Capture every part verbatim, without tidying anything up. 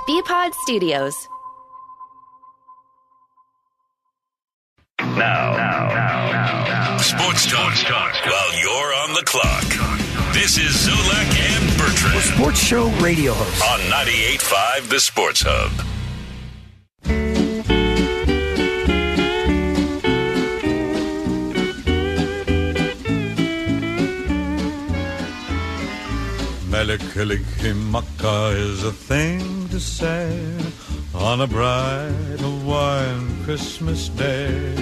B-Pod Studios. Now, now, now, now, now. Sports talk, talk while you're on the clock. This is Zulak and Bertrand. Sports show radio host. On ninety-eight point five The Sports Hub. Melikilikimaka is a thing to say on a bright Hawaiian Christmas day.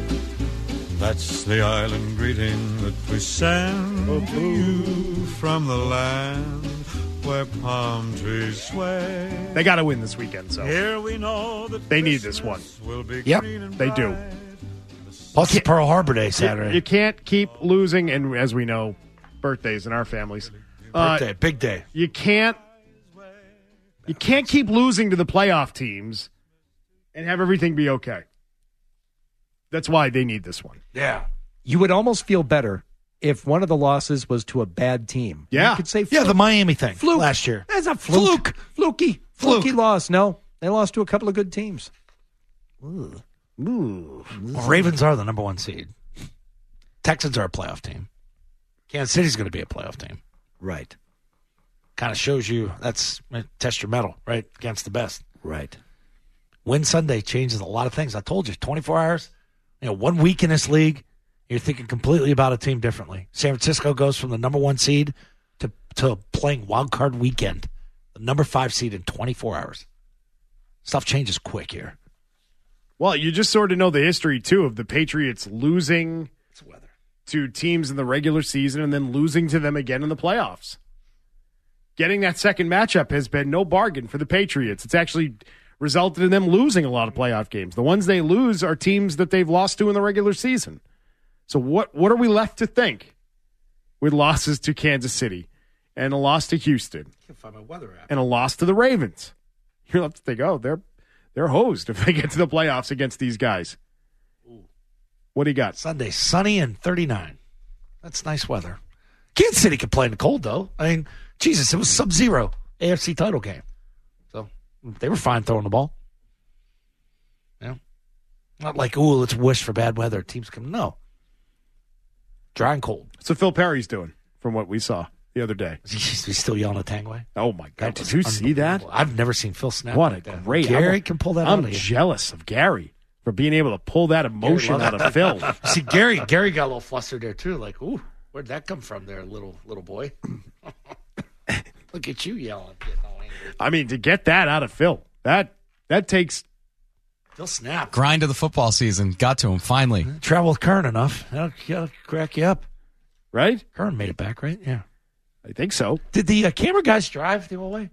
That's the island greeting that we send to you from the land where palm trees sway. They got to win this weekend, so here we know that they need this one. Will be yep, they do. Plus it's Pearl Harbor Day Saturday. You, you can't keep losing, and as we know, birthdays in our families. Birthday, uh, big day. You can't. You can't keep losing to the playoff teams and have everything be okay. That's why they need this one. Yeah. You would almost feel better if one of the losses was to a bad team. Yeah. You could say Yeah, fluke. the Miami thing Fluke. last year. That's a fluke. Fluky. Fluke. Fluky loss. No, they lost to a couple of good teams. Ooh. Ooh. Well, Ravens are the number one seed. Texans are a playoff team. Kansas City's going to be a playoff team. Right. Kind of shows you that's test your mettle, right, against the best. Right. Win Sunday changes a lot of things. I told you, twenty-four hours, you know, one week in this league, you're thinking completely about a team differently. San Francisco goes from the number one seed to, to playing wild card weekend, the number five seed in twenty-four hours. Stuff changes quick here. Well, you just sort of know the history, too, of the Patriots losing It's weather. to teams in the regular season and then losing to them again in the playoffs. Getting that second matchup has been no bargain for the Patriots. It's actually resulted in them losing a lot of playoff games. The ones they lose are teams that they've lost to in the regular season. So what, what are we left to think with losses to Kansas City and a loss to Houston Can't find my weather app. and a loss to the Ravens? You're left to think, oh, they're, they're hosed if they get to the playoffs against these guys. What do you got? Sunday, sunny and thirty-nine. That's nice weather. Kansas City can play in the cold, though. I mean, Jesus, it was sub-zero A F C title game. So they were fine throwing the ball. Yeah. Not like, ooh, let's wish for bad weather. Teams come. No. Dry and cold. So Phil Perry's doing from what we saw the other day. He's still yelling at Tangway. Oh, my God. That Did was you see that? unbelievable. I've never seen Phil snap What like a that. great. Gary I'm, can pull that I'm out of you. jealous of Gary for being able to pull that emotion out of Phil. See, Gary Gary got a little flustered there, too. Like, ooh, where'd that come from there, little little boy? Look at you yelling. Getting all angry. I mean, to get that out of Phil, that that takes. Phil snapped. Grind of the football season. Got to him, finally. Travel with Kern enough. That'll, that'll crack you up. Right? Kern made it back, right? Yeah. I think so. Did the uh, camera guys drive the whole way?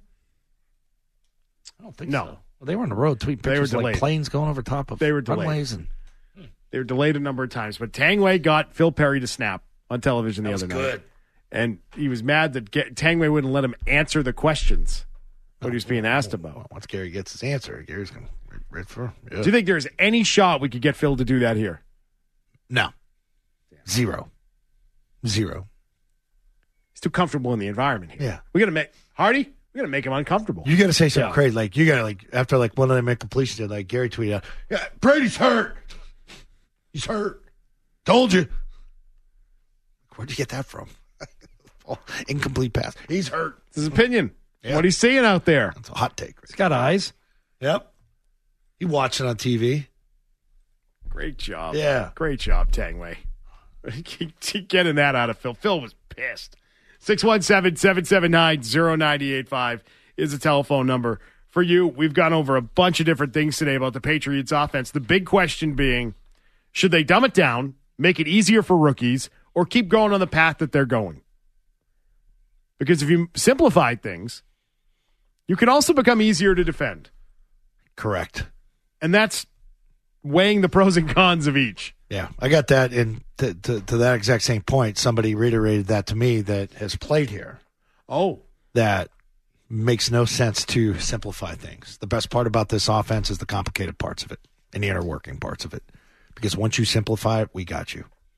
I don't think No. so. Well, they were on the road tweeting They were pictures of, like delayed. planes going over top of They were delayed. runways. And, They were delayed a number of times, but Tangway got Phil Perry to snap on television the that was other good. night. And he was mad that Ge- Tangway wouldn't let him answer the questions what he was being asked about. Well, once Gary gets his answer, Gary's going to read for yeah. Do you think there's any shot we could get Phil to do that here? No. Zero. Zero. He's too comfortable in the environment here. Yeah. We got to make Hardy. We got to make him uncomfortable. You got to say something Yeah. crazy. Like, you got to, like, after, like, one of them completions, like, Gary tweeted out, yeah, Brady's hurt. He's hurt. Told you. Where'd you get that from? Oh, incomplete pass. He's hurt. It's his opinion. Yeah. What he's seeing out there. That's a hot take. He's got eyes. Yep. You watch it on T V. Great job. Yeah. Great job, Tangway. Getting that out of Phil. Phil was pissed. six one seven, seven seven nine, zero nine eight five is the telephone number for you. We've gone over a bunch of different things today about the Patriots offense. The big question being, should they dumb it down, make it easier for rookies, or keep going on the path that they're going? Because if you simplify things, you can also become easier to defend. Correct. And that's weighing the pros and cons of each. Yeah, I got that. And to, to, to that exact same point, somebody reiterated that to me that has played here. Oh. That makes no sense to simplify things. The best part about this offense is the complicated parts of it and the inner working parts of it. Because once you simplify it, we got you.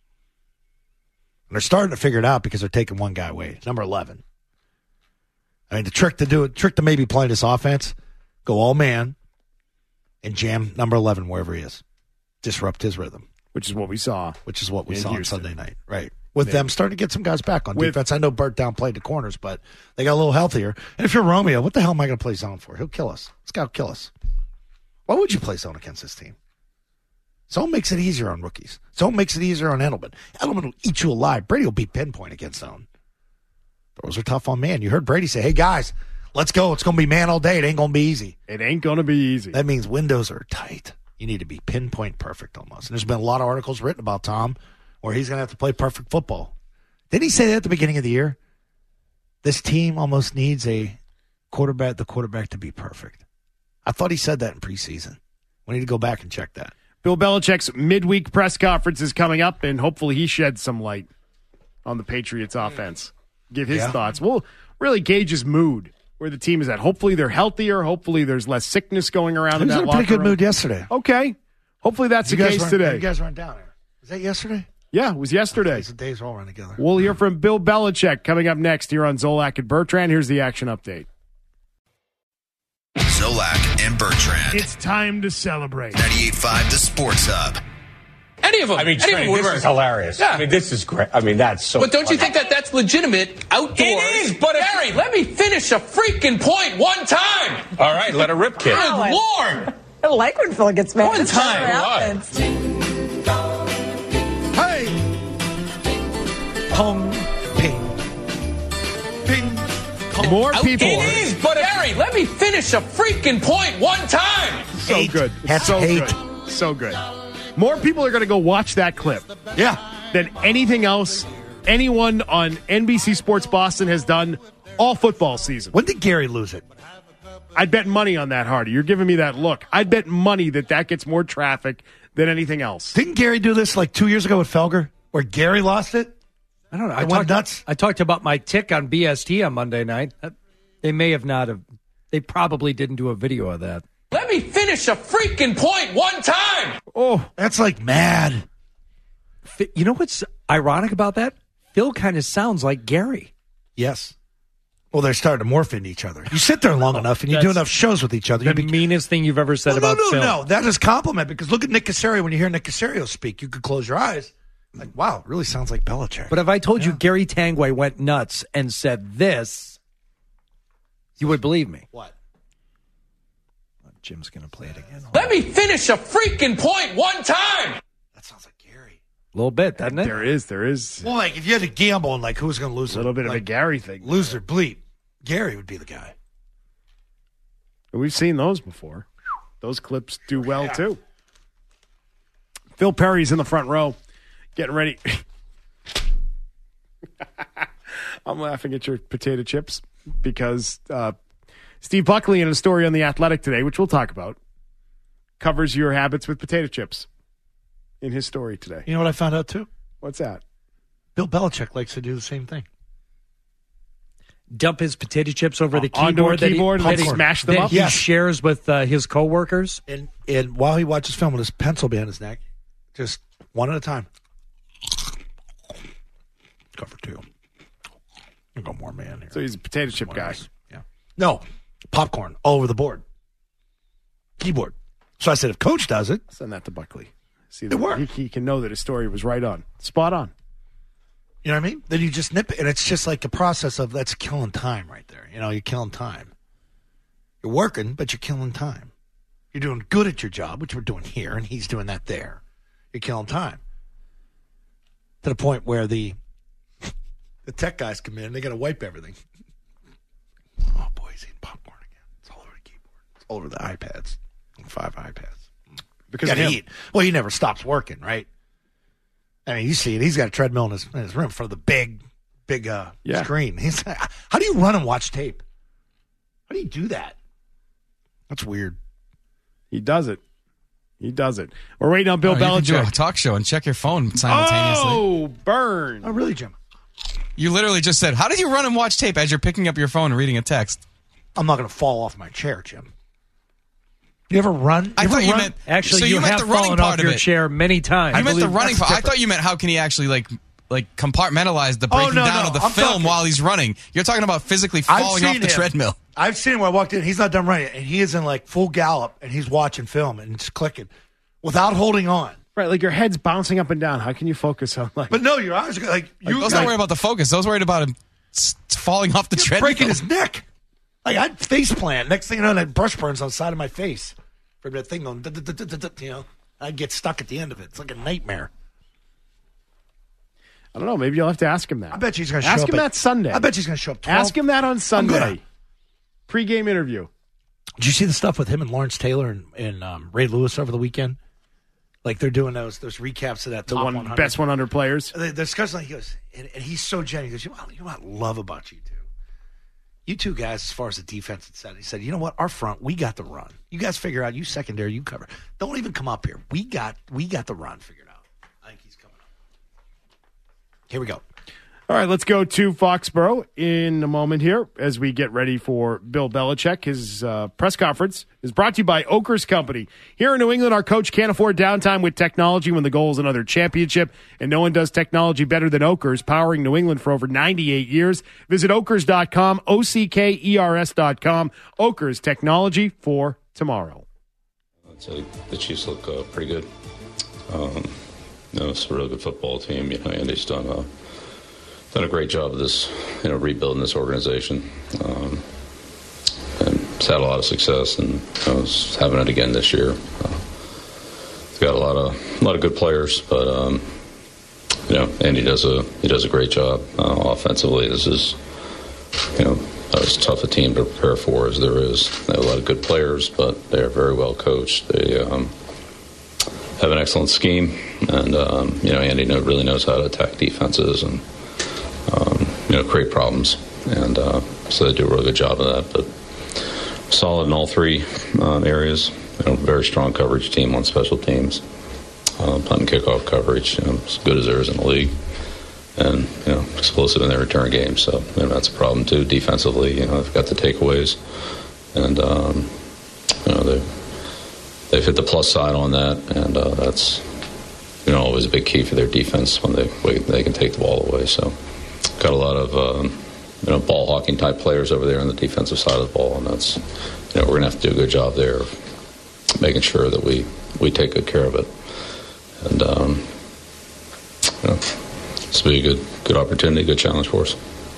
And they're starting to figure it out because they're taking one guy away, number eleven. I mean, the trick to do it, trick to maybe play this offense, go all man, and jam number eleven wherever he is. Disrupt his rhythm. Which is what we saw. Which is what we in saw Houston. on Sunday night. Right. With Yeah. them starting to get some guys back on With- defense. I know Burt downplayed the corners, but they got a little healthier. And if you're Romeo, what the hell am I going to play zone for? He'll kill us. This guy will kill us. Why would you play zone against this team? Zone makes it easier on rookies. Zone makes it easier on Edelman. Edelman will eat you alive. Brady will be pinpoint against zone. Those are tough on man. You heard Brady say, hey, guys, let's go. It's going to be man all day. It ain't going to be easy. It ain't going to be easy. That means windows are tight. You need to be pinpoint perfect almost. And there's been a lot of articles written about Tom where he's going to have to play perfect football. Didn't he say that at the beginning of the year? This team almost needs a quarterback, the quarterback to be perfect. I thought he said that in preseason. We need to go back and check that. Bill Belichick's midweek press conference is coming up, and hopefully he sheds some light on the Patriots offense. Give his Yeah. thoughts. We'll really gauge his mood, where the team is at. Hopefully they're healthier. Hopefully there's less sickness going around He in was that in a pretty locker good room. mood yesterday. Okay. Hopefully that's You the guys case weren't- today. You guys weren't down there. Was that yesterday? Yeah, it was yesterday. The days all run together. We'll hear from Bill Belichick coming up next here on Zolak and Bertrand. Here's the action update. Zolak and Bertrand. It's time to celebrate. ninety-eight point five The Sports Hub. Any of them. I mean, Any of Trey, them would this work. is hilarious. Yeah. I mean, this is great. I mean, that's so But don't you funny. think that that's legitimate outdoors? It is, but if- Barry, let me finish a freaking point one time. All right, let her rip, kid. Good Lord. I like when Phil gets mad. One That's never time. happens. Hey! Pong, ping, ping, pong. More Out- people. It is, but Barry, let me finish a freaking point one time. So Hate. good. That's so hate. good. So good. More people are going to go watch that clip Yeah. than anything else anyone on N B C Sports Boston has done all football season. When did Gary lose it? I'd bet money on that, Hardy. You're giving me that look. I'd bet money that that gets more traffic than anything else. Didn't Gary do this like two years ago with Felger, where Gary lost it? I don't know. I It went talked, nuts. I talked about my tick on B S T on Monday night. Uh, They may have not have. They probably didn't do a video of that. Let me finish a freaking point one time. Oh, that's like mad. Fi- You know what's ironic about that? Phil kind of sounds like Gary. Yes. Well, they're starting to morph into each other. You sit there long enough and you do That's enough shows with each other. The you be- meanest thing you've ever said Well, about no, no, Phil. no. That is compliment because look at Nick Casario. When you hear Nick Casario speak, you could close your eyes. Like, wow, it really sounds like Belichick. But if I told you Gary Tangway went nuts and said this, you would believe me. what? Jim's going to play it again. Let me finish a freaking point one time. That sounds like Gary. A little bit, doesn't it? There is, there is Well, like if you had to gamble on like who's going to lose a little bit of a like, Gary thing. lose their bleep, Gary would be the guy. We've seen those before. Those clips do well, too. Phil Perry's in the front row, getting ready. I'm laughing at your potato chips because uh, Steve Buckley, in a story on The Athletic today, which we'll talk about, covers your habits with potato chips in his story today. You know what I found out too? What's that? Bill Belichick likes to do the same thing. Dump his potato chips over the Onto a keyboard, that he- keyboard and that then he, smash them that up? he Yes. shares with uh, his coworkers. And and while he watches film with his pencil behind his neck, just one at a time. Cover two. I got more man here. So he's a potato chip More guy. nice. Yeah. No, popcorn all over the board. Keyboard. So I said, if Coach does it, Send that to Buckley. See, It that worked. He, he can know that his story was right on. Spot on. you know what I mean? Then you just nip it, and it's just like a process of that's killing time right there. You know, you're killing time. You're working, but you're killing time. You're doing good at your job, which we're doing here, and he's doing that there. You're killing time. To the point where the the tech guys come in, and they got to wipe everything. Oh, boy, he's eating popcorn again. It's all over the keyboard. It's all over the iPads. Five iPads. Because Gotta of him. eat. Well, he never stops working, right? I mean, you see it. He's got a treadmill in his, in his room for the big, big uh, Yeah. screen. He's how do you run and watch tape? How do you do that? That's weird. He does it. He does it. We're waiting on Bill Oh, you can do a Belichick. talk show and check your phone simultaneously. Oh, burn. Oh, really, Jim? You literally just said, how did you run and watch tape as you're picking up your phone and reading a text? I'm not going to fall off my chair, Jim. You ever run? You I ever thought you run? meant Actually, so you, you meant have the running fallen part off of your it. chair many times. I meant the believe running that's part. I different. thought you meant how can he actually like like compartmentalize the Oh, breaking no, down no. of the I'm film talking- while he's running. You're talking about physically I've falling off seen the him. treadmill. I've seen him when I walked in. He's not done running, and he is in like full gallop, and he's watching film and it's clicking without holding on. Right, like your head's bouncing up and down. How can you focus on like? But no, your eyes are like you. Like, those like, not worried about the focus. Those worried about him s- falling off the treadmill. breaking his neck. Like I'd face plant. Next thing you know, that brush burns on the side of my face from that thing going. You know, I'd get stuck at the end of it. It's like a nightmare. I don't know. Maybe you'll have to ask him that. I bet you he's going to show ask up. him at, that Sunday. I bet you he's going to show up. twelve. Ask him that on Sunday. gonna. Pre-game interview. Did you see the stuff with him and Lawrence Taylor and, and um, Ray Lewis over the weekend? Like they're doing those those recaps of that The top one one hundred. best one hundred players. They, they're discussing. He goes, and, and he's so genuine. He goes, you know, what- you know what I love about you two? You two guys, as far as the defense, it said, he said, you know what? Our front, we got the run. You guys figure out. You secondary, you cover. Don't even come up here. We got we got the run figured out. I think he's coming up. Here we go. All right, let's go to Foxborough in a moment here as we get ready for Bill Belichick. His uh, press conference is brought to you by Oakers Company. Here in New England, our coach can't afford downtime with technology when the goal is another championship, and no one does technology better than Oakers, powering New England for over ninety-eight years. Visit okers dot com, O C K E R S dot com. Oakers, technology for tomorrow. I'd say the Chiefs look uh, pretty good. Um, you know, it's a really good football team. You know, Andy's done a done a great job of this, you know, rebuilding this organization, um, and it's had a lot of success, and you know, it's having it again this year. Uh, it's got a lot of a lot of good players, but um, you know, Andy does a he does a great job uh, offensively. This is, you know, as tough a team to prepare for as there is. They have a lot of good players, but they are very well coached. They um, have an excellent scheme, and um, you know, Andy know, really knows how to attack defenses and um, you know, create problems, and uh, so they do a really good job of that. But solid in all three um, areas. You know, very strong coverage team on special teams, uh, punt and kickoff coverage, you know, as good as there is in the league, and you know, explosive in their return game. So you know, that's a problem too. Defensively, you know, they've got the takeaways, and um, you know, they they've hit the plus side on that, and uh, that's, you know, always a big key for their defense when they they can take the ball away. So got a lot of um, you know, ball hawking type players over there on the defensive side of the ball, and that's, you know, we're gonna have to do a good job there of making sure that we we take good care of it. And um, you know, this will be a good good opportunity, good challenge for us.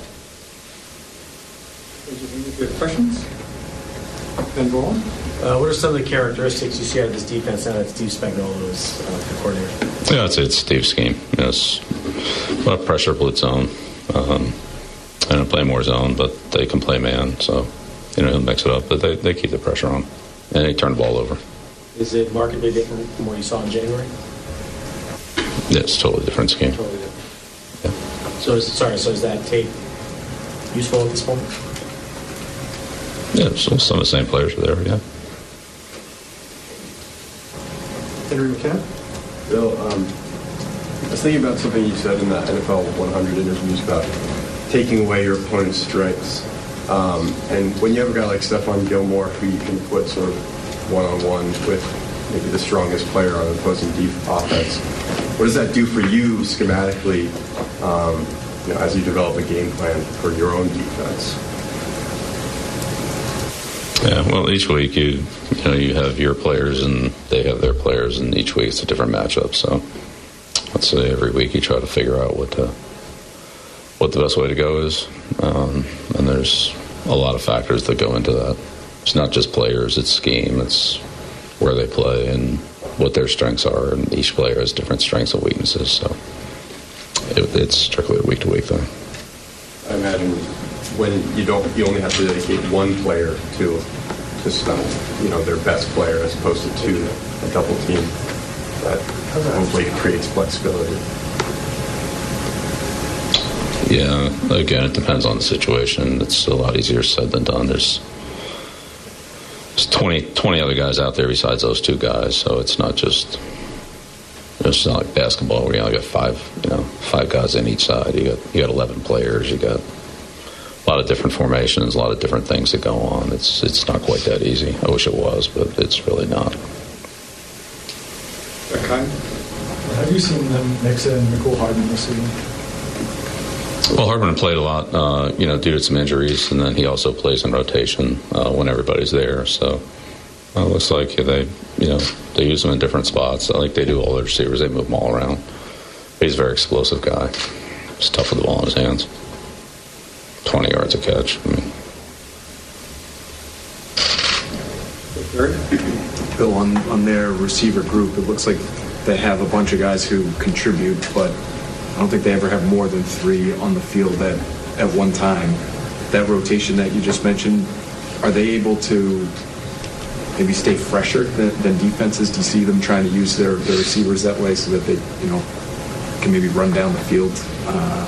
Good questions? Ben Braun? Uh, what are some of the characteristics you see out of this defense now that Steve Spagnuolo is uh, the coordinator? Yeah, it's, it's Steve's scheme. You know, it's a lot of pressure, blitz zone. Um, I don't play more zone, but they can play man. So, you know, he'll mix it up. But they, they keep the pressure on, and they turn the ball over. Is it markedly different from what you saw in January? Yeah, it's a totally different scheme. Totally different. Yeah. So, is, sorry, so is that tape useful at this point? Yeah, so some of the same players are there, yeah. Henry McKenna? Bill, um, I was thinking about something you said in the N F L one hundred interviews about taking away your opponent's strengths. Um, and when you have a guy like Stephon Gilmore, who you can put sort of one-on-one with maybe the strongest player on an opposing deep offense, what does that do for you schematically, um, you know, as you develop a game plan for your own defense? Yeah, well, each week you you know you have your players and they have their players, and each week it's a different matchup. So let's say every week you try to figure out what the what the best way to go is, um, and there's a lot of factors that go into that. It's not just players; it's scheme, it's where they play, and what their strengths are. And each player has different strengths and weaknesses. So it, it's strictly a week to week thing. I imagine when you don't, you only have to dedicate one player to to stop, you know, their best player as opposed to two, a double team. That hopefully creates flexibility. Yeah, again, it depends on the situation. It's a lot easier said than done. There's there's twenty, twenty other guys out there besides those two guys, so it's not just it's not like basketball where you only got five, you know, five guys on each side. You got you got eleven players. You got a lot of different formations, a lot of different things that go on. It's it's not quite that easy. I wish it was, but it's really not. Okay. Have you seen them mix in Nicole Hardman this season? Well, Hardman played a lot, uh, you know, due to some injuries, and then he also plays in rotation uh, when everybody's there. So uh, it looks like they, you know, they use him in different spots. Like they do all their receivers, they move them all around. But he's a very explosive guy. He's tough with the ball in his hands. twenty yards a catch. I mean. Bill, on, on their receiver group, it looks like they have a bunch of guys who contribute, but I don't think they ever have more than three on the field at, at one time. That rotation that you just mentioned, are they able to maybe stay fresher than, than defenses? Do you see them trying to use their, their receivers that way so that they, you know, can maybe run down the field uh,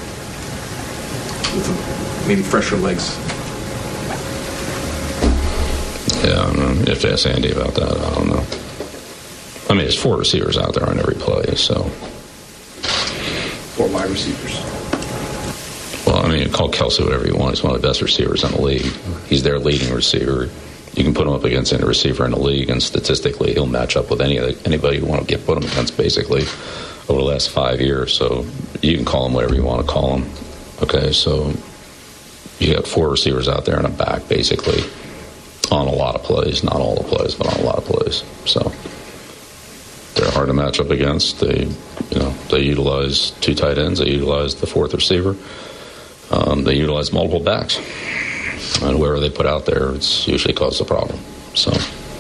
with maybe fresher legs? Yeah, I don't know. You have to ask Andy about that. I don't know. I mean, there's four receivers out there on every play, so. Four wide receivers. Well, I mean, call Kelsey whatever you want. He's one of the best receivers in the league. He's their leading receiver. You can put him up against any receiver in the league, and statistically, he'll match up with any anybody you want to get put him against, basically, over the last five years. So you can call him whatever you want to call him. Okay, so you got four receivers out there and a back, basically, on a lot of plays. Not all the plays, but on a lot of plays. So they're hard to match up against. They, you know, they utilize two tight ends. They utilize the fourth receiver. Um, they utilize multiple backs. And wherever they put out there, it's usually caused a problem. So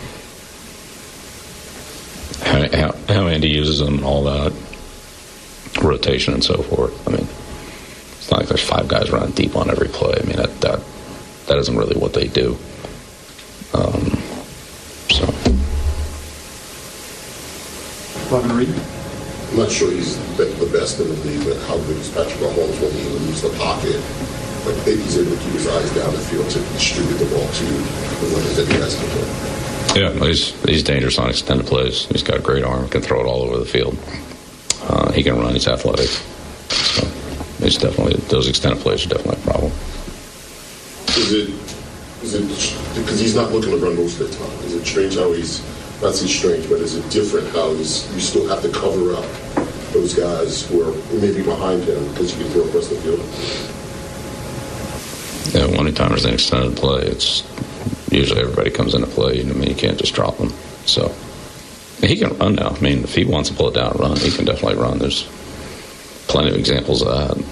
how, how, how Andy uses them and all that, rotation and so forth. I mean, it's not like there's five guys running deep on every play. I mean, that that, that isn't really what they do. Um, so. I'm not sure he's the, the best in the league, but how good is Patrick Mahomes when he leaves the pocket? Like, he's able to keep his eyes down the field to distribute the ball to the winners that he has to play. Yeah, he's he's dangerous on extended plays. He's got a great arm, can throw it all over the field. Uh, he can run. He's athletic. So he's definitely those extended plays are definitely a problem. Is it is it because he's not looking to run most of the time? Is it strange how he's not so strange, but is it different how he's you still have to cover up those guys who are maybe behind him because you can throw across the field? Yeah, one time there's an extended play, it's usually everybody comes into play. I mean, you can't just drop him. So he can run now. I mean, if he wants to pull it down and run, he can definitely run. There's plenty of examples of that.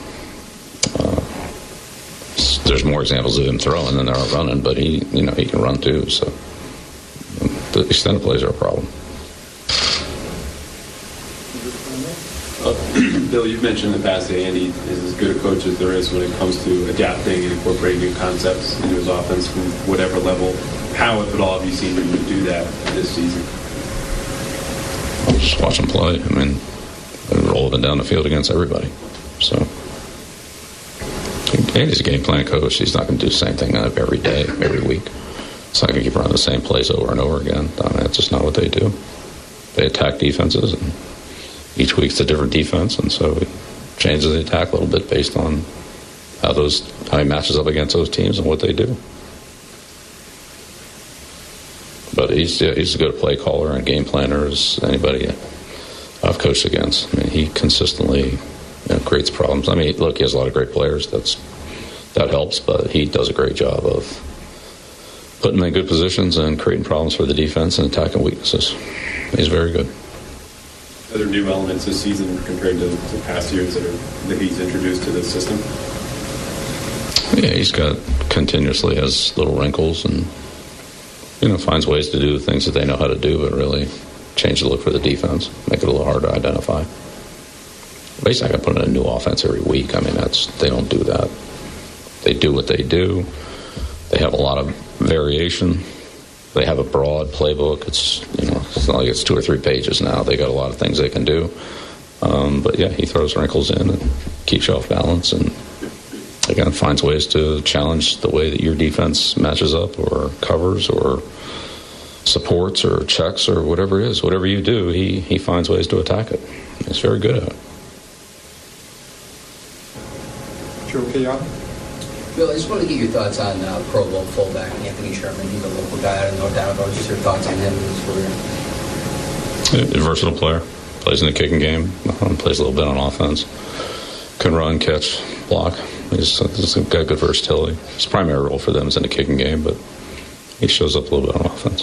Uh, there's more examples of him throwing than there are running, but he, you know, he can run too. So the extended plays are a problem. Uh, Bill, you've mentioned in the past that Andy is as good a coach as there is when it comes to adapting and incorporating new concepts into his offense from whatever level. How, if at all, have you seen him do that this season? I'll just watch him play. I mean, they're rolling down the field against everybody. So Andy's a game plan coach. He's not going to do the same thing every day, every week. It's not going to keep running the same plays over and over again. I mean, that's just not what they do. They attack defenses, and each week's a different defense, and so it changes the attack a little bit based on how those how he matches up against those teams and what they do. But he's yeah, he's as good a play caller and game planner as anybody I've coached against. I mean, he consistently, you know, creates problems. I mean, look, he has a lot of great players. That's that helps, but he does a great job of putting them in good positions and creating problems for the defense and attacking weaknesses. He's very good. Are there new elements this season compared to, to past years that, are, that he's introduced to the system? Yeah, he's got continuously has little wrinkles and, you know, finds ways to do the things that they know how to do, but really change the look for the defense, make it a little hard to identify. Basically, I got to put in a new offense every week. I mean, that's they don't do that. They do what they do. They have a lot of variation. They have a broad playbook. It's, you know, it's not like it's two or three pages now. They got a lot of things they can do. Um, but, yeah, he throws wrinkles in and keeps you off balance and, again, finds ways to challenge the way that your defense matches up or covers or supports or checks or whatever it is. Whatever you do, he, he finds ways to attack it. He's very good at it. Joe Kayaba? Bill, I just want to get your thoughts on uh, Pro Bowl fullback Anthony Sherman. He's a local guy, I don't know doubt about. Just your thoughts on him and his career. A versatile player. Plays in the kicking game. Um, plays a little bit on offense. can run, catch, block. He's, he's got good versatility. His primary role for them is in the kicking game, but he shows up a little bit on offense.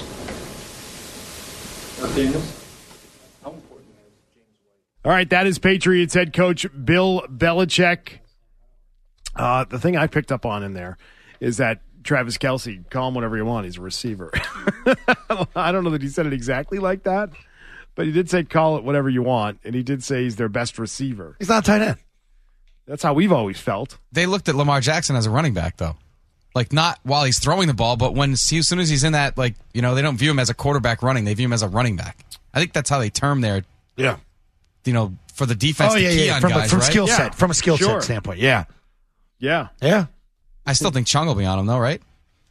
All right, that is Patriots head coach Bill Belichick. Uh, the thing I picked up on in there is that Travis Kelce, call him whatever you want, he's a receiver. I don't know that he said it exactly like that, but he did say call it whatever you want, and he did say he's their best receiver. He's not a tight end. That's how we've always felt. They looked at Lamar Jackson as a running back, though. Like, not while he's throwing the ball, but when as soon as he's in that, like, you know, they don't view him as a quarterback running. They view him as a running back. I think that's how they term their, yeah, you know, for the defense oh, to yeah, key yeah. on From, guys, from right? skill Yeah. set, from a skill Sure. set standpoint, yeah. Yeah. Yeah. I still think Chung will be on him, though, right?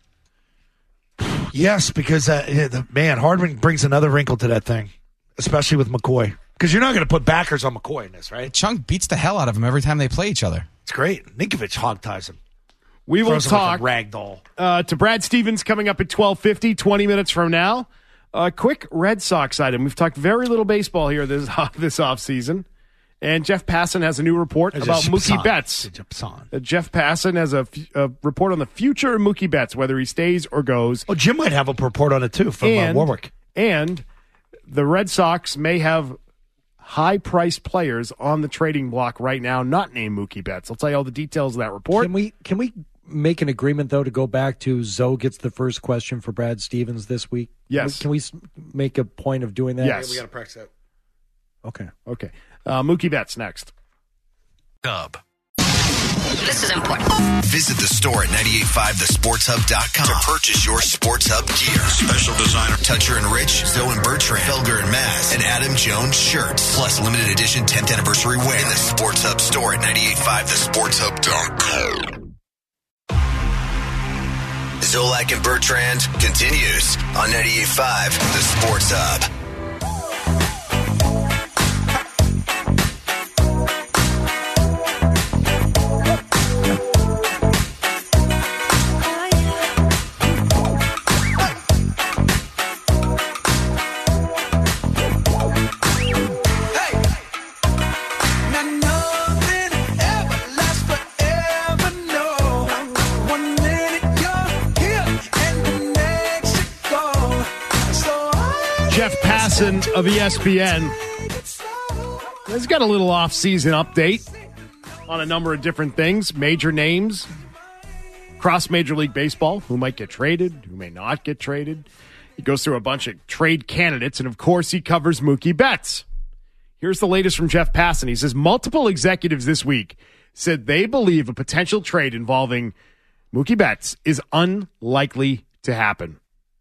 Yes, because, uh, yeah, the, man, Hardman brings another wrinkle to that thing, especially with McCoy. Because you're not going to put backers on McCoy in this, right? Chung beats the hell out of him every time they play each other. It's great. Ninkovich hog-ties him. We will Throws him like talk a ragdoll. Uh, to Brad Stevens coming up at twelve fifty, twenty minutes from now. A quick Red Sox item. We've talked very little baseball here this this offseason. And Jeff Passan has a new report It's about a Mookie Passan. Betts. It's a Passan. Uh, Jeff Passan has a, f- a report on the future of Mookie Betts, whether he stays or goes. Oh, Jim might have a report on it, too, from and, uh, Warwick. And the Red Sox may have high-priced players on the trading block right now, not named Mookie Betts. I'll tell you all the details of that report. Can we can we make an agreement, though, to go back to Zoe gets the first question for Brad Stevens this week? Yes. Can we, can we s- make a point of doing that? Yes. We got to practice that. Okay. Okay. Uh, Mookie Betts next. Hub. This is important. Visit the store at nine eight five the sports hub dot com to purchase your Sports Hub gear. Special designer Toucher and Rich, Zoe and Bertrand, Felger and Mass, and Adam Jones shirts. Plus limited edition tenth anniversary wear in the Sports Hub store at nine eight five the sports hub dot com. Zolak and Bertrand continues on ninety-eight point five the Sports Hub. Jeff Passan of E S P N has got a little off-season update on a number of different things, major names, across Major League Baseball, who might get traded, who may not get traded. He goes through a bunch of trade candidates, and of course he covers Mookie Betts. Here's the latest from Jeff Passan. He says multiple executives this week said they believe a potential trade involving Mookie Betts is unlikely to happen.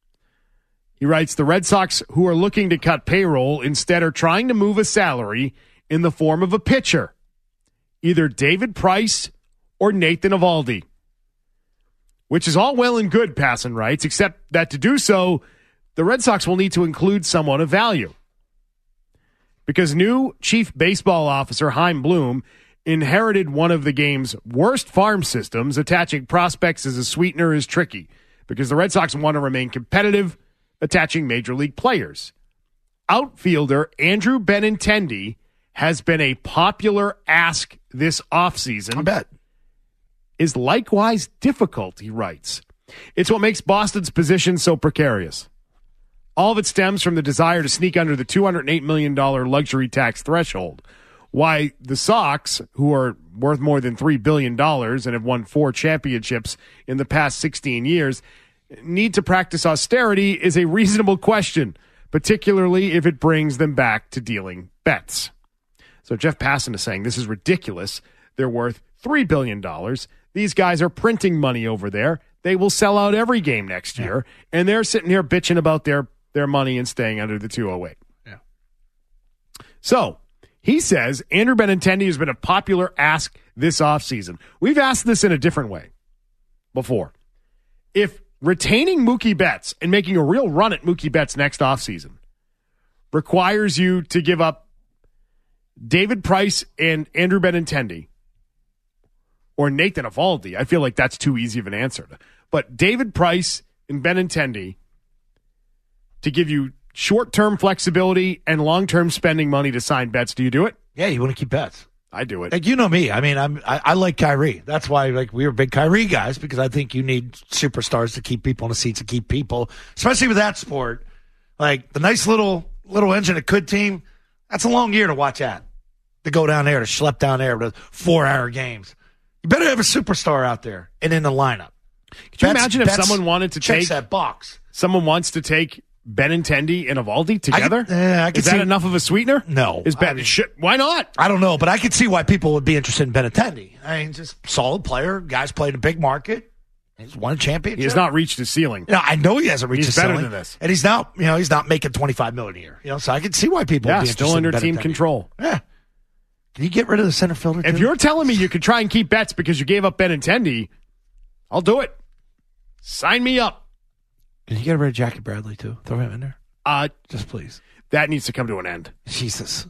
He writes, the Red Sox, who are looking to cut payroll, instead are trying to move a salary in the form of a pitcher, either David Price or Nathan Eovaldi. Which is all well and good, Passan writes, except that to do so, the Red Sox will need to include someone of value. Because new chief baseball officer Chaim Bloom inherited one of the game's worst farm systems, attaching prospects as a sweetener is tricky, because the Red Sox want to remain competitive, attaching major league players. Outfielder Andrew Benintendi has been a popular ask this offseason. I bet. Is likewise difficult, he writes. It's what makes Boston's position so precarious. All of it stems from the desire to sneak under the two hundred eight million dollars luxury tax threshold. Why the Sox, who are worth more than three billion dollars and have won four championships in the past sixteen years, need to practice austerity is a reasonable question, particularly if it brings them back to dealing bets. So Jeff Passan is saying this is ridiculous. They're worth three billion dollars. These guys are printing money over there. They will sell out every game next year, yeah. And they're sitting here bitching about their, their money and staying under the two oh eight. Yeah. So he says Andrew Benintendi has been a popular ask this offseason. We've asked this in a different way before. If retaining Mookie Betts and making a real run at Mookie Betts next offseason requires you to give up David Price and Andrew Benintendi or Nathan Eovaldi, I feel like that's too easy of an answer. But David Price and Benintendi to give you short-term flexibility and long-term spending money to sign Betts, do you do it? Yeah, you want to keep Betts. I do it. Like, you know me. I mean, I'm, I, I like Kyrie. That's why, like, we were big Kyrie guys, because I think you need superstars to keep people in the seats, to keep people, especially with that sport. Like, the nice little little engine it could team, that's a long year to watch at. To go down there, to schlep down there with four-hour games. You better have a superstar out there and in the lineup. Could you Betts, imagine if Betts someone wanted to checks take that box? Someone wants to take Benintendi and Evaldi together? I could, uh, I could Is that see, enough of a sweetener? No. Is ben, I mean, shit, why not? I don't know, but I could see why people would be interested in Benintendi. I mean, just solid player. Guy's played in a big market. He's won a championship. He has not reached his ceiling. No, I know he hasn't reached He's his better ceiling. than this. And he's not, you know, he's not making twenty-five million dollars a year. You know, so I could see why people Yeah, would be still interested under in team Benintendi. control. Yeah. Can you get rid of the center fielder, If too? you're telling me you could try and keep Betts because you gave up Benintendi, I'll do it. Sign me up. Can you get rid of Jackie Bradley, too? Throw him in there? Uh, Just please. That needs to come to an end. Jesus.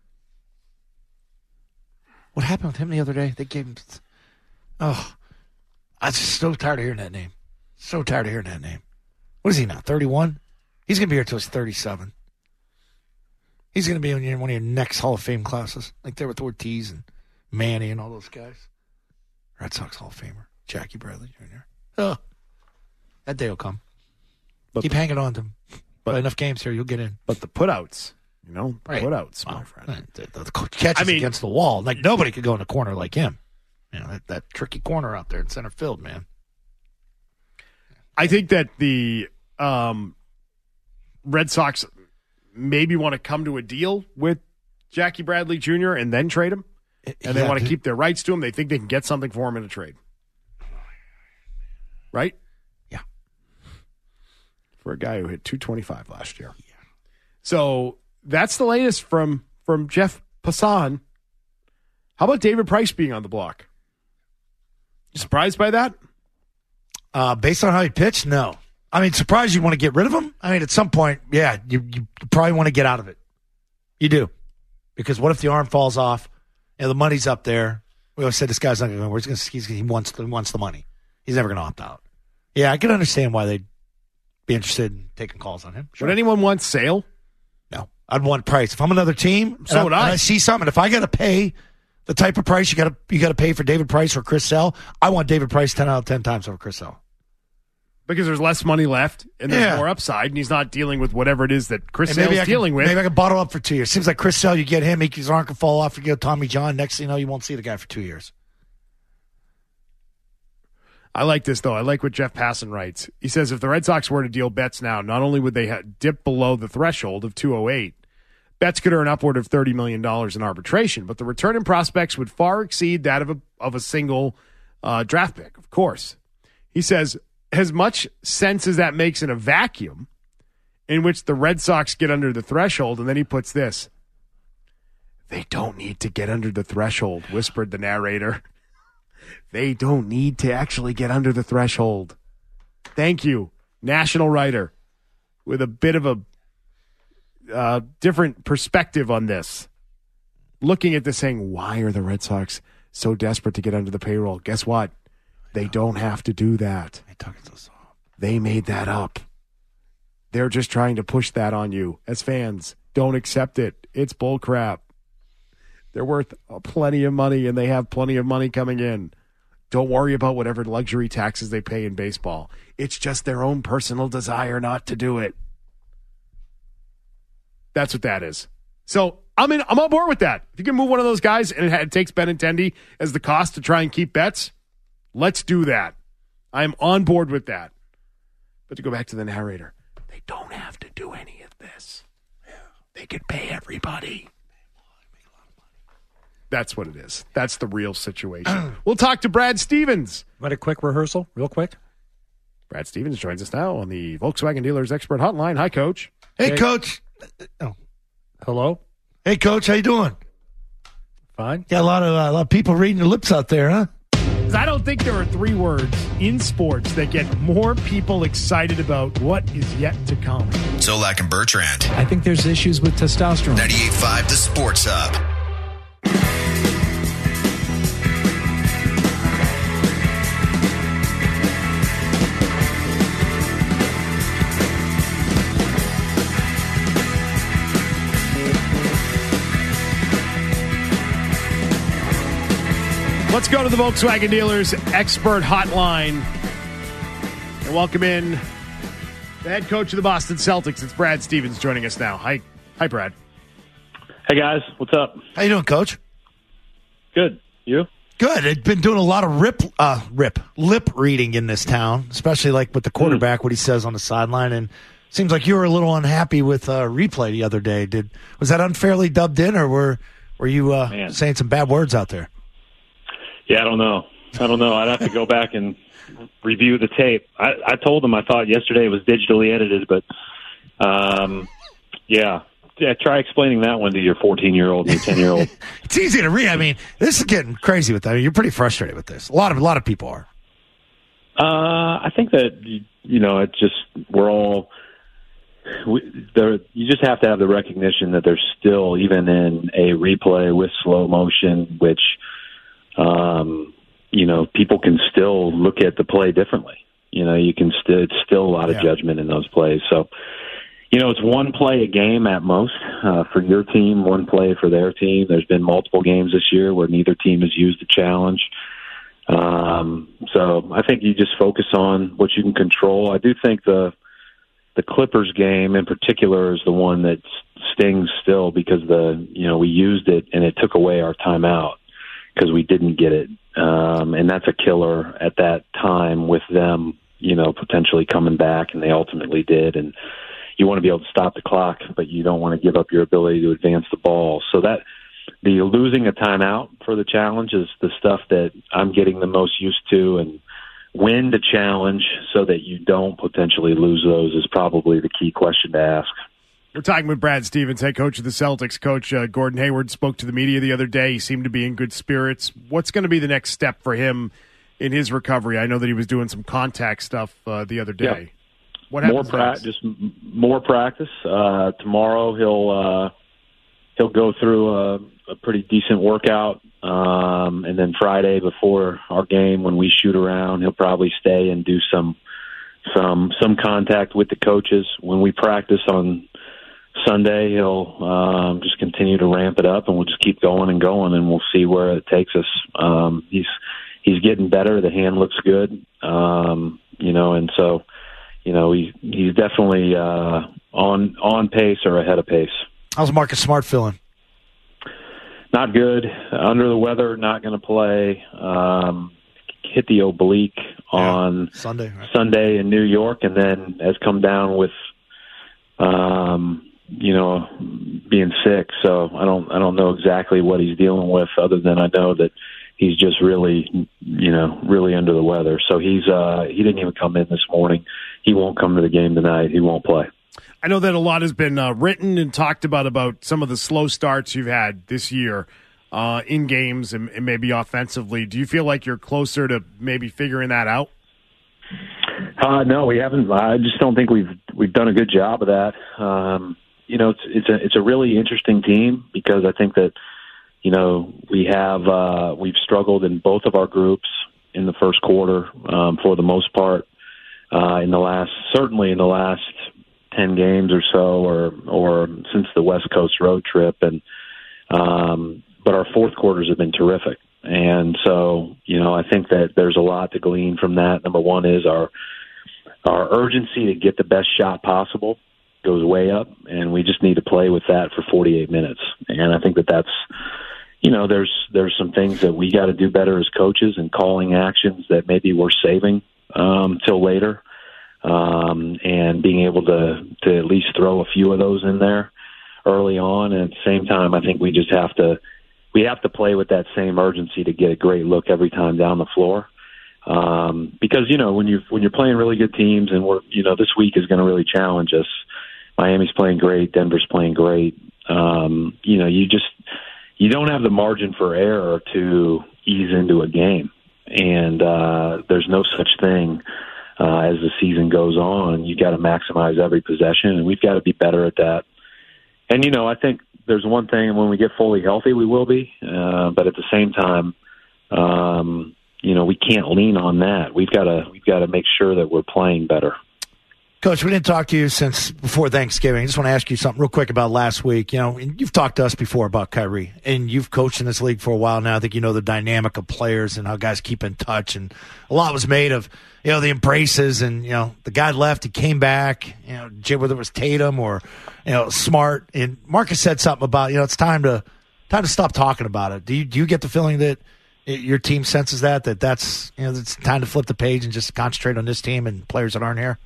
What happened with him the other day? They gave him... Oh, I'm just so tired of hearing that name. So tired of hearing that name. What is he now, thirty-one? He's going to be here until he's thirty-seven. He's going to be in your- one of your next Hall of Fame classes, like there with Ortiz and Manny and all those guys. Red Sox Hall of Famer, Jackie Bradley Junior Oh, that day will come. But Keep the, hanging on to him. But enough games here, you'll get in. But the putouts, you know, the Right. putouts, my Wow. friend. The, the, the catches I mean- against the wall. Like, nobody could go in a corner like him. You know, that, that tricky corner out there in center field, man. I think that the um, Red Sox maybe want to come to a deal with Jackie Bradley Junior and then trade him. And they Yeah, want to dude. keep their rights to him. They think they can get something for him in a trade. Right? Yeah. For a guy who hit two twenty-five last year. Yeah. So that's the latest from, from Jeff Passan. How about David Price being on the block? You surprised by that? Uh, based on how he pitched, no. I mean, surprised you want to get rid of him? I mean, at some point, yeah, you, you probably want to get out of it. You do. Because what if the arm falls off? You know, the money's up there. We always said this guy's not going to go. He's gonna, he's, he wants the, he wants the money. He's never going to opt out. Yeah, I can understand why they'd be interested in taking calls on him. Sure. Would anyone want Sale? No. I'd want Price. If I'm another team, So and would I, I. and I see something, if I got to pay the type of price you got to you got to pay for David Price or Chris Sale, I want David Price ten out of ten times over Chris Sale. Because there's less money left and there's Yeah. more upside, and he's not dealing with whatever it is that Chris And maybe Sale's I can, dealing with. Maybe I can bottle up for two years. Seems like Chris Sale, you get him, he, his arm can fall off, you get Tommy John. Next thing you know, you won't see the guy for two years. I like this, though. I like what Jeff Passan writes. He says if the Red Sox were to deal Betts now, not only would they ha- dip below the threshold of two oh eight, Betts could earn upward of thirty million dollars in arbitration, but the return in prospects would far exceed that of a, of a single uh, draft pick, of course. He says, as much sense as that makes in a vacuum in which the Red Sox get under the threshold, and then he puts this, they don't need to get under the threshold, whispered the narrator. They don't need to actually get under the threshold. Thank you, national writer, with a bit of a uh, different perspective on this. Looking at this saying, why are the Red Sox so desperate to get under the payroll? Guess what? They don't have to do that. They made that up. They're just trying to push that on you as fans. Don't accept it. It's bull crap. They're worth plenty of money, and they have plenty of money coming in. Don't worry about whatever luxury taxes they pay in baseball. It's just their own personal desire not to do it. That's what that is. So I'm in. I'm on board with that. If you can move one of those guys and it, it takes Benintendi as the cost to try and keep Betts, let's do that. I'm on board with that. But to go back to the narrator, they don't have to do any of this. They could pay everybody. That's what it is. That's the real situation. We'll talk to Brad Stevens. Want a quick rehearsal, real quick? Brad Stevens joins us now on the Volkswagen Dealers Expert Hotline. Hi, Coach. Hey, Hey. Coach. Oh. Hello? Hey, Coach. How you doing? Fine. Got a lot of uh, a lot of people reading your lips out there, huh? I don't think there are three words in sports that get more people excited about what is yet to come. Zolak and Bertrand. I think there's issues with testosterone. ninety-eight point five The Sports Hub. Let's go to the Volkswagen Dealers Expert Hotline and welcome in the head coach of the Boston Celtics. It's Brad Stevens joining us now. Hi, hi, Brad. Hey guys, what's up? How you doing, Coach? Good. You? Good. I've been doing a lot of rip, uh, rip, lip reading in this town, especially like with the quarterback, mm. what he says on the sideline, and seems like you were a little unhappy with uh, replay the other day. Did was that unfairly dubbed in, or were were you uh, saying some bad words out there? Yeah, I don't know. I don't know. I'd have to go back and review the tape. I, I told him I thought yesterday was digitally edited, but um, yeah. Yeah, try explaining that one to your fourteen-year-old and your ten-year-old. It's easy to read. I mean, this is getting crazy with that. I mean, you're pretty frustrated with this. A lot of a lot of people are. Uh, I think that you know, it's just we're all. We, there, you just have to have the recognition that there's still, even in a replay with slow motion, which um, you know, people can still look at the play differently. You know, you can still it's still a lot of yeah. judgment in those plays. So. You know, it's one play a game at most uh, for your team, one play for their team. There's been multiple games this year where neither team has used the challenge. Um, so I think you just focus on what you can control. I do think the the Clippers game in particular is the one that stings still because the you know we used it and it took away our timeout because we didn't get it, um, and that's a killer at that time with them, you know, potentially coming back, and they ultimately did. And you want to be able to stop the clock, but you don't want to give up your ability to advance the ball. So that the losing a timeout for the challenge is the stuff that I'm getting the most used to, and win the challenge so that you don't potentially lose those is probably the key question to ask. We're talking with Brad Stevens, head coach of the Celtics. Coach uh, Gordon Hayward spoke to the media the other day. He seemed to be in good spirits. What's going to be the next step for him in his recovery? I know that he was doing some contact stuff uh, the other day. Yeah. What more pra- just more practice. Uh, tomorrow he'll uh, he'll go through a, a pretty decent workout, um, and then Friday before our game, when we shoot around, he'll probably stay and do some some some contact with the coaches. When we practice on Sunday, he'll um, just continue to ramp it up, and we'll just keep going and going, and we'll see where it takes us. Um, he's he's getting better. The hand looks good, um, you know, and so. You know, he, he's definitely uh, on on pace or ahead of pace. How's Marcus Smart feeling? Not good. Under the weather, not going to play. Um, hit the oblique on yeah, Sunday, right? Sunday in New York, and then has come down with, um, you know, being sick. So I don't I don't know exactly what he's dealing with, other than I know that he's just really, you know, really under the weather. So he's uh, he didn't even come in this morning. He won't come to the game tonight. He won't play. I know that a lot has been uh, written and talked about about some of the slow starts you've had this year uh, in games and, and maybe offensively. Do you feel like you're closer to maybe figuring that out? Uh, no, we haven't. I just don't think we've we've done a good job of that. Um, you know, it's it's a it's a really interesting team because I think that you know we have uh, we've struggled in both of our groups in the first quarter um, for the most part. Uh, in the last, certainly in the last ten games or so, or or since the West Coast road trip, and um, but our fourth quarters have been terrific, and so you know I think that there's a lot to glean from that. Number one is our our urgency to get the best shot possible goes way up, and we just need to play with that for forty-eight minutes, and I think that that's you know there's there's some things that we got to do better as coaches and calling actions that maybe we're saving um, till later. Um, and being able to, to at least throw a few of those in there early on. And at the same time, I think we just have to, we have to play with that same urgency to get a great look every time down the floor. Um, because, you know, when you, when you're playing really good teams and we're, you know, this week is going to really challenge us. Miami's playing great. Denver's playing great. Um, you know, you just, you don't have the margin for error to ease into a game. And, uh, there's no such thing. Uh, as the season goes on, you got to maximize every possession, and we've got to be better at that. And, you know, I think there's one thing, when we get fully healthy, we will be. Uh, but at the same time, um, you know, we can't lean on that. We've got to we've got to make sure that we're playing better. Coach, we didn't talk to you since before Thanksgiving. I just want to ask you something real quick about last week. You know, and you've talked to us before about Kyrie, and you've coached in this league for a while now. I think you know the dynamic of players and how guys keep in touch. And a lot was made of, you know, the embraces and, you know, the guy left, he came back, you know, whether it was Tatum or, you know, Smart. And Marcus said something about, you know, it's time to time to stop talking about it. Do you do you get the feeling that your team senses that, that that's, you know, it's time to flip the page and just concentrate on this team and players that aren't here?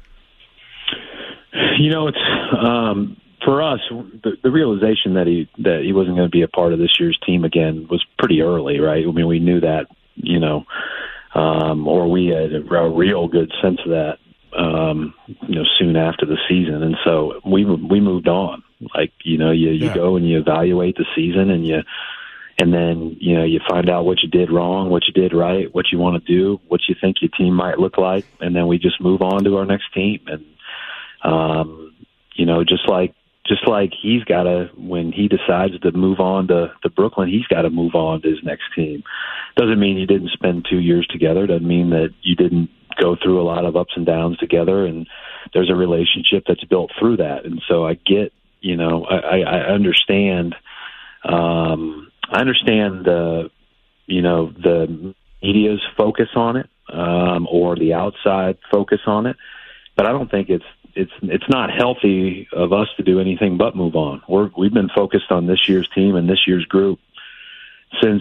You know, it's um, for us, the, the realization that he that he wasn't going to be a part of this year's team again was pretty early, right? I mean, we knew that, you know, um, or we had a, a real good sense of that, um, you know, soon after the season. And so we we moved on. Like, you know, you, you yeah. go and you evaluate the season and you and then, you know, you find out what you did wrong, what you did right, what you want to do, what you think your team might look like. And then we just move on to our next team. And, Um, you know, just like just like he's got to, when he decides to move on to, to Brooklyn, he's got to move on to his next team. Doesn't mean you didn't spend two years together. Doesn't mean that you didn't go through a lot of ups and downs together. And there's a relationship that's built through that. And so I get, you know, I, I understand. Um, I understand the, you know, the media's focus on it, um, or the outside focus on it, but I don't think it's. It's it's not healthy of us to do anything but move on. We're, we've been focused on this year's team and this year's group since,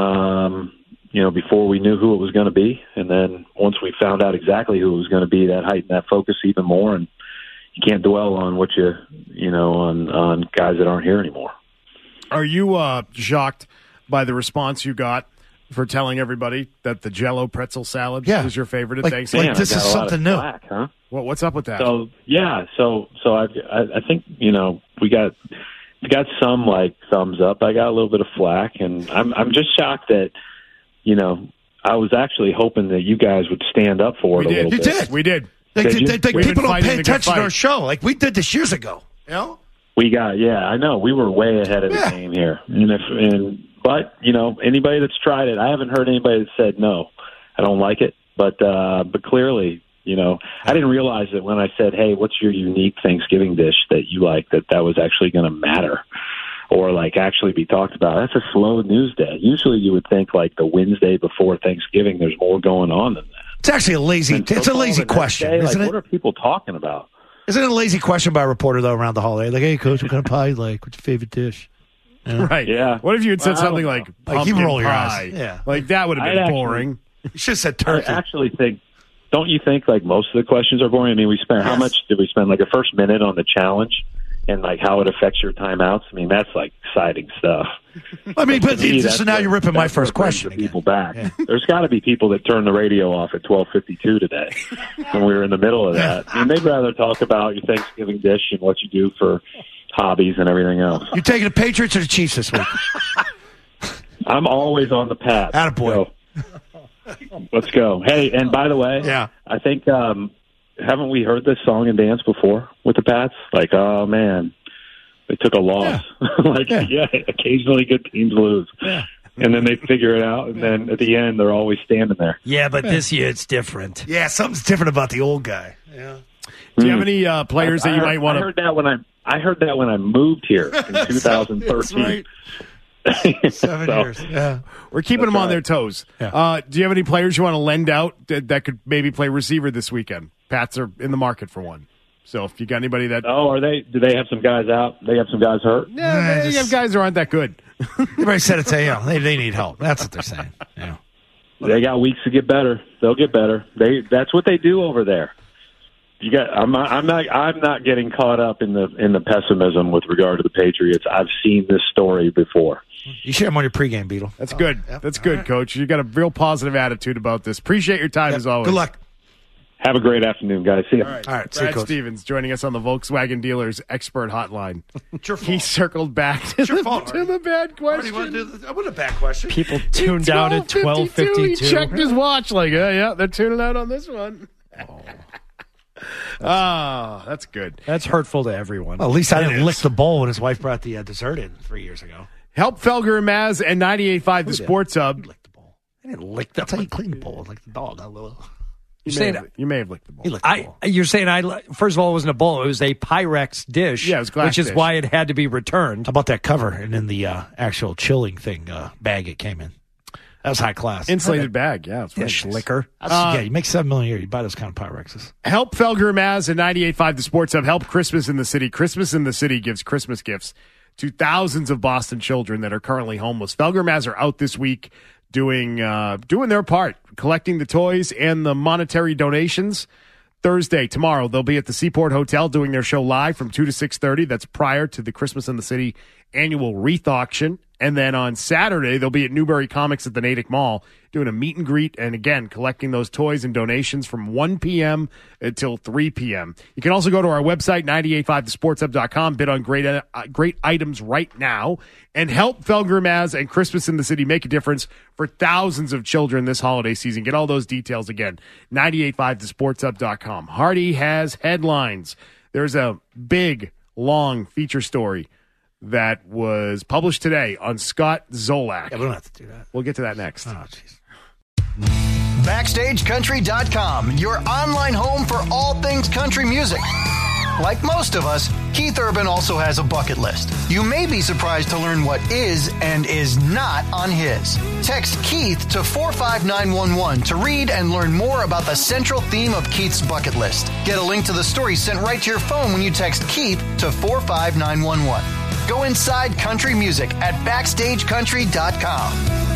um, you know, before we knew who it was going to be. And then once we found out exactly who it was going to be, that heightened that focus even more. And you can't dwell on what you, you know, on, on guys that aren't here anymore. Are you uh, shocked by the response you got for telling everybody that the Jell-O pretzel salad yeah. was your favorite at like, Thanksgiving? Like this is something new. Slack, huh? Well, what's up with that? So yeah, so so I I think you know we got we got some like thumbs up. I got a little bit of flack, and I'm I'm just shocked that you know I was actually hoping that you guys would stand up for we it did. a little you bit. Did. We did. Like, did they, they, people don't pay attention to our show like we did this years ago. You know, we got yeah. I know we were way ahead of the yeah. game here, and if and but you know anybody that's tried it, I haven't heard anybody that said no. I don't like it, but uh, but clearly. You know, I didn't realize that when I said, hey, what's your unique Thanksgiving dish that you like, that that was actually going to matter or, like, actually be talked about. That's a slow news day. Usually you would think, like, the Wednesday before Thanksgiving, there's more going on than that. It's actually a lazy – it's a lazy question, day, isn't like, it? What are people talking about? Isn't it a lazy question by a reporter, though, around the holiday? Like, hey, Coach, what kind of pie you like? What's your favorite dish? You know? Right. Yeah. What if you had said well, something like like pumpkin you roll your pie? eyes. Yeah. Like, that would have been I'd boring. Actually, you should have said turkey. I actually think – don't you think, like, most of the questions are boring? I mean, we spent, yes. how much did we spend, like, a first minute on the challenge and, like, how it affects your timeouts? I mean, that's, like, exciting stuff. I mean, like, but me, so now you're ripping my first question the people back. Yeah. There's got to be people that turn the radio off at twelve fifty-two today when we were in the middle of that. I mean, they'd rather talk about your Thanksgiving dish and what you do for hobbies and everything else. You taking the Patriots or the Chiefs this week? I'm always on the path. Attaboy. Let's go. Hey, and by the way, yeah. I think, um, haven't we heard this song and dance before with the Pats? Like, oh, man, they took a loss. Yeah. like, yeah. yeah, occasionally good teams lose. Yeah. And then they figure it out, and then at the end, they're always standing there. Yeah, but yeah. this year it's different. Yeah, something's different about the old guy. Yeah. Do you have any uh, players I, that you I might heard, want to? I heard that when I I heard that when I moved here in two thousand thirteen. Right. Seven so, years. Yeah, we're keeping That's them on right. their toes. Yeah. Uh, do you have any players you want to lend out that, that could maybe play receiver this weekend? Pats are in the market for one. So if you got anybody that oh, are they? Do they have some guys out? They have some guys hurt. Yeah, they just, have guys who aren't that good. Everybody said it to you. Know, they they need help. That's what they're saying. Yeah. They got weeks to get better. They'll get better. They that's what they do over there. You got. I'm not. I'm not. I'm not getting caught up in the in the pessimism with regard to the Patriots. I've seen this story before. You should have them on your pregame, Beetle. That's oh, good. Yep. That's good, right. Coach. You got a real positive attitude about this. Appreciate your time yep. as always. Good luck. Have a great afternoon, guys. See you. All right. All right. Brad See you, Stevens joining us on the Volkswagen Dealers Expert Hotline. It's your fault. He circled back to, the, fault, to the bad question. Want to do the, I want a bad question. People tuned out at twelve fifty-two. He checked his watch like, yeah, yeah, they're tuning out on this one. Oh. Oh, that's good. That's hurtful to everyone. Well, at least I didn't lick the bowl when his wife brought the uh, dessert in three years ago. Help Felger and Maz and ninety-eight point five The Sports Hub. Lick the bowl. I didn't lick. That's how you clean the bowl, like the dog. You, You're may saying- have, you may have licked the bowl. I, you're saying I li- first of all, it wasn't a bowl; it was a Pyrex dish. Yeah, it was glass which is dish. why it had to be returned. How about that cover and then the uh, actual chilling thing uh, bag it came in? That was high class. Insulated bag, yeah. It's Dish really nice. liquor. That's, Uh, yeah, you make seven million a year. You buy those kind of Pyrexes. Help Felger and Maz at ninety-eight point five The Sports Hub. Help Christmas in the City. Christmas in the City gives Christmas gifts to thousands of Boston children that are currently homeless. Felger and Maz are out this week doing uh, doing their part, collecting the toys and the monetary donations. Thursday, tomorrow, they'll be at the Seaport Hotel doing their show live from two to six thirty. That's prior to the Christmas in the City annual wreath auction. And then on Saturday, they'll be at Newbury Comics at the Natick Mall doing a meet and greet and, again, collecting those toys and donations from one p.m. until three p.m. You can also go to our website, ninety-eight point five the sports hub dot com, bid on great uh, great items right now, and help Felger Maz and Christmas in the City make a difference for thousands of children this holiday season. Get all those details again, ninety-eight point five the sports hub dot com. Hardy has headlines. There's a big, long feature story that was published today on Scott Zolak. Yeah, we don't have to do that. We'll get to that next. Oh, jeez. Backstage Country dot com, your online home for all things country music. Like most of us, Keith Urban also has a bucket list. You may be surprised to learn what is and is not on his. Text Keith to four five nine one one to read and learn more about the central theme of Keith's bucket list. Get a link to the story sent right to your phone when you text Keith to four five nine one one. Go inside country music at backstage country dot com.